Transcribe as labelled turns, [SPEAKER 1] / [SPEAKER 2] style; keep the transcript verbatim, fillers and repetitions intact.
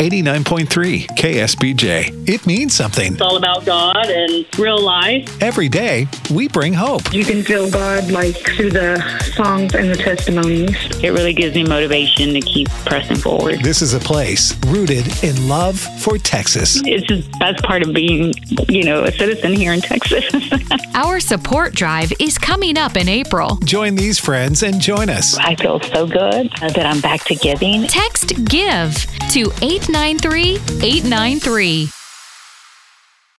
[SPEAKER 1] eighty-nine point three K S B J. It means something.
[SPEAKER 2] It's all about God and real life.
[SPEAKER 1] Every day, we bring hope.
[SPEAKER 3] You can feel God like through the songs and the testimonies.
[SPEAKER 4] It really gives me motivation to keep pressing forward.
[SPEAKER 1] This is a place rooted in love for Texas.
[SPEAKER 4] It's just the best part of being, you know, a citizen here in Texas.
[SPEAKER 5] Our support drive is coming up in April.
[SPEAKER 1] Join these friends and join us.
[SPEAKER 4] I feel so good that I'm back to giving.
[SPEAKER 5] Text GIVE to eight nine three eight nine three.